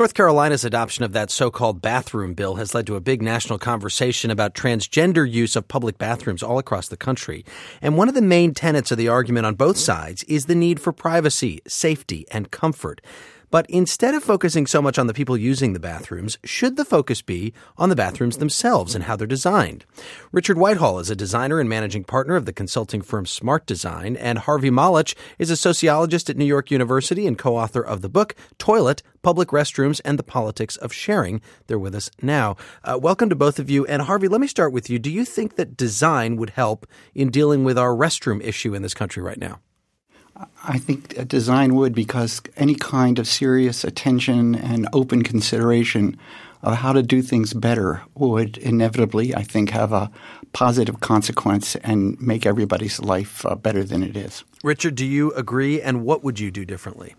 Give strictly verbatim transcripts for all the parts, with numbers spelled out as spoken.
North Carolina's adoption of that so-called bathroom bill has led to a big national conversation about transgender use of public bathrooms all across the country. And one of the main tenets of the argument on both sides is the need for privacy, safety, and comfort. But instead of focusing so much on the people using the bathrooms, should the focus be on the bathrooms themselves and how they're designed? Richard Whitehall is a designer and managing partner of the consulting firm Smart Design, and Harvey Molotch is a sociologist at New York University and co-author of the book Toilet, Public Restrooms, and the Politics of Sharing. They're with us now. Uh, welcome to both of you. And Harvey, let me start with you. Do you think that design would help in dealing with our restroom issue in this country right now? I think design would, because any kind of serious attention and open consideration of how to do things better would inevitably, I think, have a positive consequence and make everybody's life uh, better than it is. Richard, do you agree? And what would you do differently?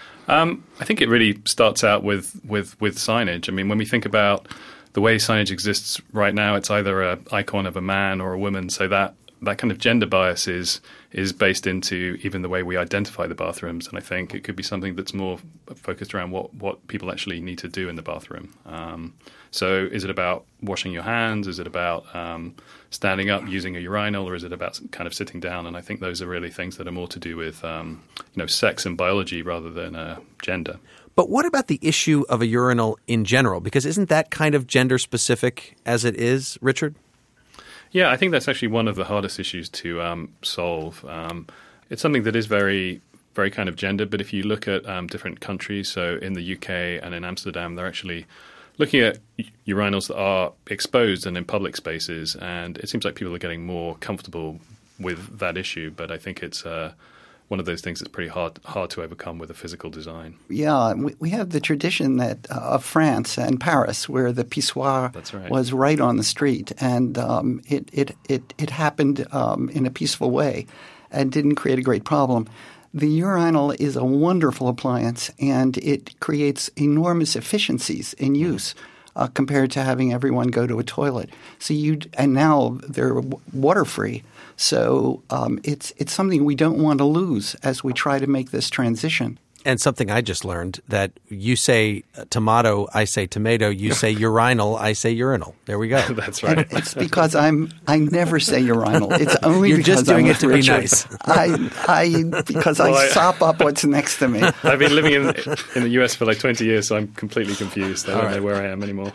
Um, I think it really starts out with, with, with signage. I mean, when we think about the way signage exists right now, it's either an icon of a man or a woman, so that that kind of gender bias is is based into even the way we identify the bathrooms. And I think it could be something that's more focused around what, what people actually need to do in the bathroom. Um, so is it about washing your hands? Is it about um, standing up, using a urinal, or is it about kind of sitting down? And I think those are really things that are more to do with um, you know, sex and biology rather than uh, gender. But what about the issue of a urinal in general? Because isn't that kind of gender specific as it is, Richard? Yeah, I think that's actually one of the hardest issues to um, solve. Um, it's something that is very, very kind of gendered, but if you look at um, different countries, so in the U K and in Amsterdam, they're actually looking at urinals that are exposed and in public spaces, and it seems like people are getting more comfortable with that issue, but I think it's uh, one of those things that's pretty hard hard to overcome with a physical design. Yeah, we, we have the tradition that uh, of France and Paris, where the pissoir That's right. was right on the street, and um, it, it it it happened um, in a peaceful way, and didn't create a great problem. The urinal is a wonderful appliance, and it creates enormous efficiencies in use uh, compared to having everyone go to a toilet. So you and now they're water free. So um, it's it's something we don't want to lose as we try to make this transition. And something I just learned, that you say tomato, I say tomato, you say urinal, I say urinal. There we go. That's right. And it's because I'm I never say urinal. It's only You're because just doing I'm it to be Richard. nice. I I because Well, I I- sop up what's next to me. I've been living in in the U S for like twenty years, so I'm completely confused. I don't right. know where I am anymore.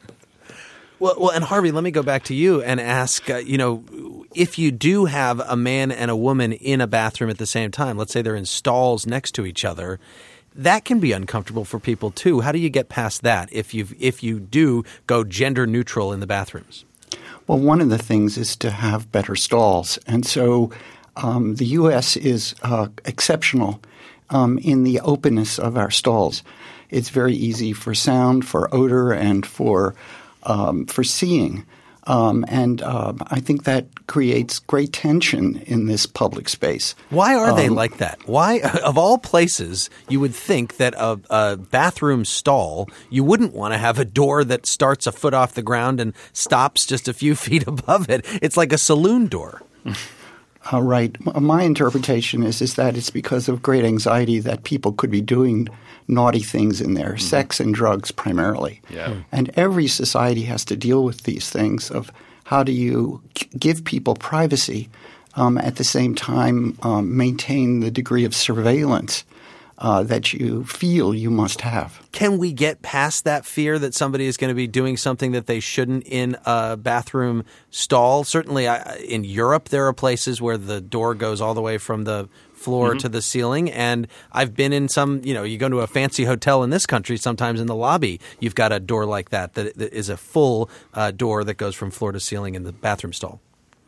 Well, well, and Harvey, let me go back to you and ask, uh, you know, if you do have a man and a woman in a bathroom at the same time, let's say they're in stalls next to each other, that can be uncomfortable for people too. How do you get past that if you if you do go gender neutral in the bathrooms? Well, one of the things is to have better stalls. And so um, the U S is uh, exceptional um, in the openness of our stalls. It's very easy for sound, for odor, and for um, for seeing. Um, and uh, I think that creates great tension in this public space. Why are Um, they like that? Why, of all places, you would think that a, a bathroom stall, you wouldn't want to have a door that starts a foot off the ground and stops just a few feet above it. It's like a saloon door. Uh, right. My interpretation is is that it's because of great anxiety that people could be doing naughty things in there, mm-hmm. sex and drugs primarily. Yeah. Mm. And every society has to deal with these things of how do you g- give people privacy um, at the same time um, maintain the degree of surveillance uh, that you feel you must have. Can we get past that fear that somebody is going to be doing something that they shouldn't in a bathroom stall? Certainly I, in Europe, there are places where the door goes all the way from the floor mm-hmm. to the ceiling. And I've been in some, you know, you go to a fancy hotel in this country, sometimes in the lobby, you've got a door like that that, that is a full uh, door that goes from floor to ceiling in the bathroom stall.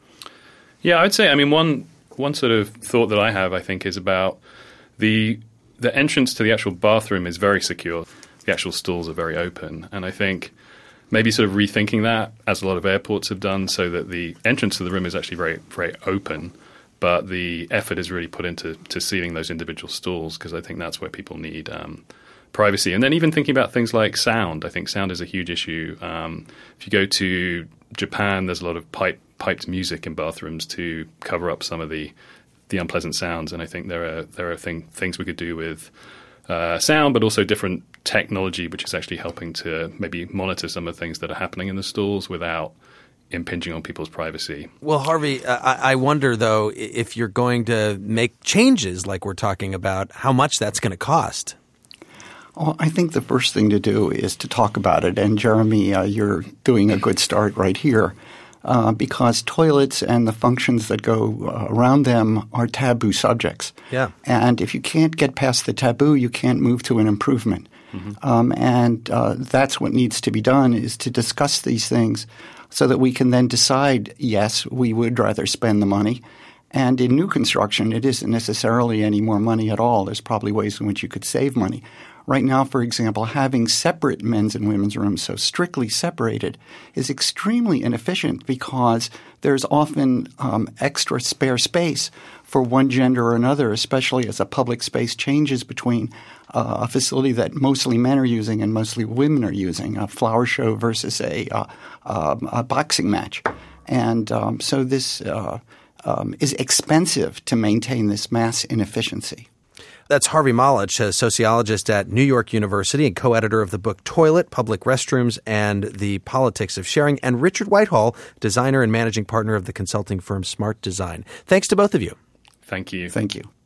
Yeah, I'd say, I mean, one one sort of thought that I have, I think, is about the the entrance to the actual bathroom is very secure. The actual stalls are very open. And I think maybe sort of rethinking that, as a lot of airports have done, so that the entrance to the room is actually very, very open, but the effort is really put into to sealing those individual stalls, because I think that's where people need um, privacy. And then even thinking about things like sound. I think sound is a huge issue. Um, if you go to Japan, there's a lot of pipe, piped music in bathrooms to cover up some of the the unpleasant sounds, and I think there are there are thing, things we could do with uh, sound, but also different technology which is actually helping to maybe monitor some of the things that are happening in the stalls without impinging on people's privacy. Well, Harvey, uh, I, I wonder, though, if you're going to make changes like we're talking about, how much that's going to cost. Well, I think the first thing to do is to talk about it. And Jeremy, uh, you're doing a good start right here uh, because toilets and the functions that go uh, around them are taboo subjects. Yeah. And if you can't get past the taboo, you can't move to an improvement. Mm-hmm. Um, and uh, that's what needs to be done, is to discuss these things so that we can then decide, yes, we would rather spend the money. And in new construction, it isn't necessarily any more money at all. There's probably ways in which you could save money. Right now, for example, having separate men's and women's rooms, so strictly separated, is extremely inefficient because there's often um, extra spare space for one gender or another, especially as a public space changes between uh, a facility that mostly men are using and mostly women are using, a flower show versus a, uh, um, a boxing match. And um, so this uh, um, is expensive to maintain this mass inefficiency. That's Harvey Molotch, a sociologist at New York University and co-editor of the book Toilet, Public Restrooms, and the Politics of Sharing, and Richard Whitehall, designer and managing partner of the consulting firm Smart Design. Thanks to both of you. Thank you. Thank you.